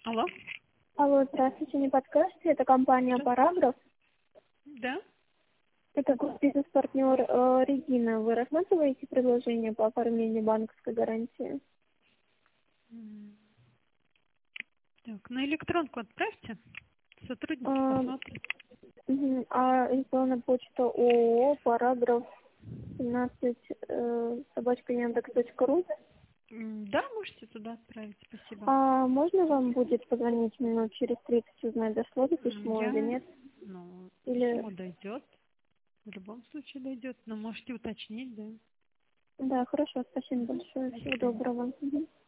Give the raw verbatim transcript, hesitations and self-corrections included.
Алло? Алло, здравствуйте, не подскажете? Это компания Что? «Параграф». Да? Это бизнес-партнер э, Регина. Вы рассматриваете предложение по оформлению банковской гарантии? М, Так, на электронку отправьте. Сотрудники А, посмотрят. мгм, а электронная почта ООО «Параграф» семнадцать э, собачка яндекс точка ру. М, Да, можете туда отправить, спасибо. А можно вам будет позвонить минут через тридцать, узнать, дошло ли М, письмо или Я, нет? ну, Или... письмо дойдет. В любом случае дойдет, но можете уточнить, да. Да, хорошо, спасибо большое. До Всего свидания. доброго. Мгм.